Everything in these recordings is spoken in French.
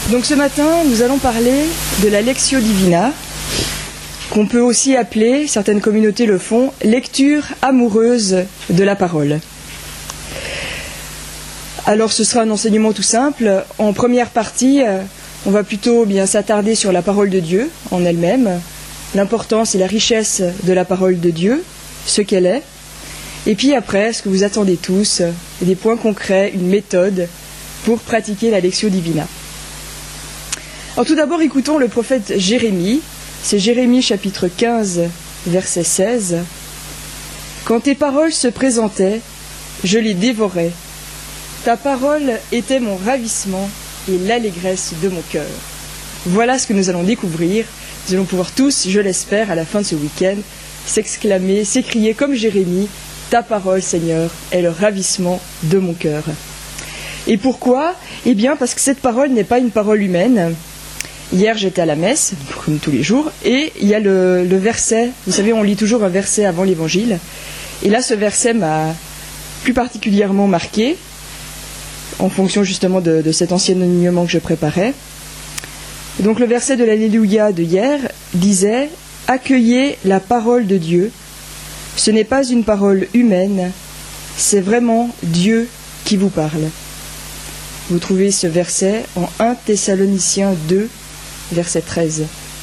Donc ce matin, nous allons parler de la Lectio Divina, qu'on peut aussi appeler, certaines communautés le font, lecture amoureuse de la parole. Alors ce sera un enseignement tout simple. En première partie, on va plutôt bien s'attarder sur la parole de Dieu en elle-même, l'importance et la richesse de la parole de Dieu, ce qu'elle est. Et puis après, ce que vous attendez tous, des points concrets, une méthode pour pratiquer la Lectio Divina. Alors tout d'abord, écoutons le prophète Jérémie. C'est Jérémie chapitre 15, verset 16. « Quand tes paroles se présentaient, je les dévorais. Ta parole était mon ravissement et l'allégresse de mon cœur. » Voilà ce que nous allons découvrir. Nous allons pouvoir tous, je l'espère, à la fin de ce week-end, s'exclamer, s'écrier comme Jérémie, « Ta parole, Seigneur, est le ravissement de mon cœur. » Et pourquoi ? Eh bien, parce que cette parole n'est pas une parole humaine. Hier, j'étais à la messe, comme tous les jours, et il y a le verset, vous savez, on lit toujours un verset avant l'évangile, et là, ce verset m'a plus particulièrement marqué, en fonction justement de cet enseignement que je préparais. Donc le verset de l'Alléluia de hier disait « Accueillez la parole de Dieu, ce n'est pas une parole humaine, c'est vraiment Dieu qui vous parle. » Vous trouvez ce verset en 1 Thessaloniciens 2, verset 13.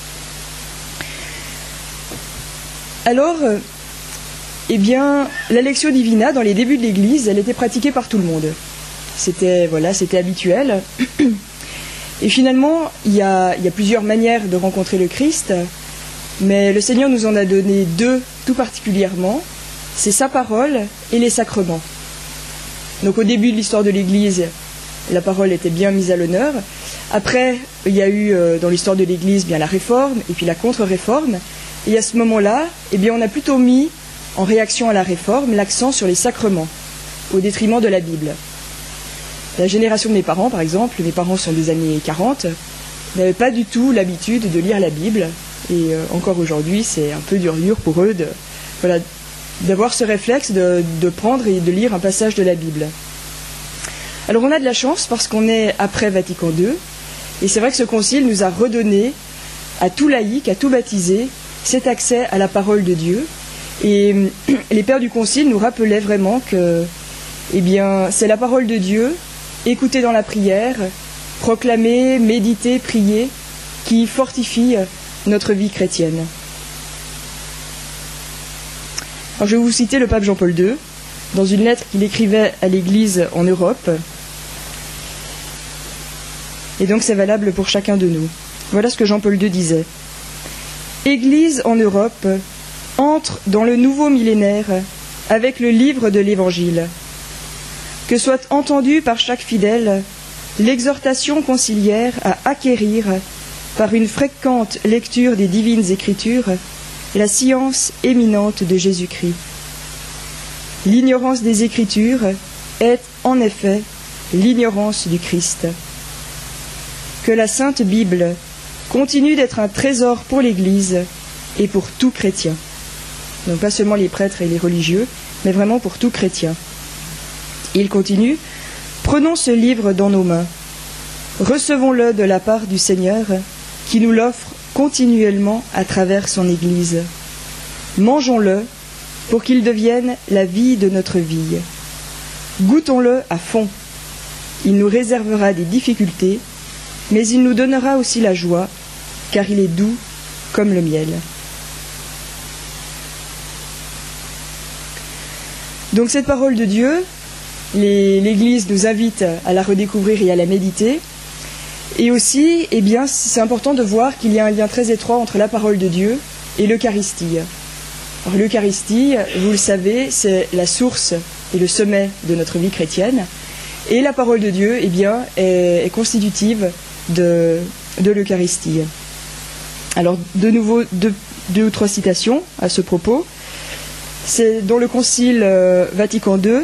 Alors, eh bien, la Lectio Divina, dans les débuts de l'Église, elle était pratiquée par tout le monde. C'était habituel. Et finalement, il y a plusieurs manières de rencontrer le Christ, mais le Seigneur nous en a donné deux tout particulièrement, c'est sa parole et les sacrements. Donc au début de l'histoire de l'Église, la parole était bien mise à l'honneur. Après, il y a eu dans l'histoire de l'Église bien la réforme et puis la contre-réforme. Et à ce moment-là, eh bien, on a plutôt mis, en réaction à la réforme, l'accent sur les sacrements, au détriment de la Bible. La génération de mes parents, par exemple, mes parents sont des années 40, n'avaient pas du tout l'habitude de lire la Bible. Et encore aujourd'hui, c'est un peu dur pour eux d'avoir ce réflexe de prendre et de lire un passage de la Bible. Alors on a de la chance parce qu'on est après Vatican II, et c'est vrai que ce concile nous a redonné à tout laïc, à tout baptisé, cet accès à la parole de Dieu. Et les pères du concile nous rappelaient vraiment que eh bien, c'est la parole de Dieu, écoutée dans la prière, proclamée, méditée, priée, qui fortifie notre vie chrétienne. Alors je vais vous citer le pape Jean-Paul II, dans une lettre qu'il écrivait à l'Église en Europe. Et donc c'est valable pour chacun de nous. Voilà ce que Jean-Paul II disait. « Église en Europe entre dans le nouveau millénaire avec le livre de l'Évangile. Que soit entendue par chaque fidèle l'exhortation conciliaire à acquérir, par une fréquente lecture des divines écritures, la science éminente de Jésus-Christ. L'ignorance des Écritures est, en effet, l'ignorance du Christ. Que la Sainte Bible continue d'être un trésor pour l'Église et pour tout chrétien. » Donc pas seulement les prêtres et les religieux, mais vraiment pour tout chrétien. Il continue « Prenons ce livre dans nos mains. Recevons-le de la part du Seigneur, qui nous l'offre continuellement à travers son Église. Mangeons-le pour qu'il devienne la vie de notre vie. Goûtons-le à fond. Il nous réservera des difficultés, mais il nous donnera aussi la joie, car il est doux comme le miel. » Donc cette parole de Dieu, l'Église nous invite à la redécouvrir et à la méditer. Et aussi, eh bien, c'est important de voir qu'il y a un lien très étroit entre la parole de Dieu et l'Eucharistie. Alors l'Eucharistie, vous le savez, c'est la source et le sommet de notre vie chrétienne. Et la parole de Dieu, eh bien, est constitutive de l'Eucharistie. Alors, de nouveau, deux ou trois citations à ce propos. C'est dans le Concile Vatican II,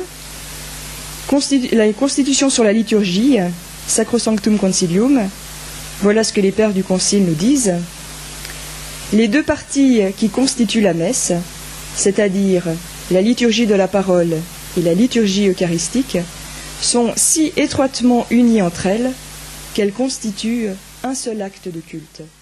la Constitution sur la liturgie, Sacrosanctum Concilium. Voilà ce que les pères du Concile nous disent. Les deux parties qui constituent la messe, c'est-à-dire la liturgie de la parole et la liturgie eucharistique, sont si étroitement unies entre elles qu'elle constitue un seul acte de culte.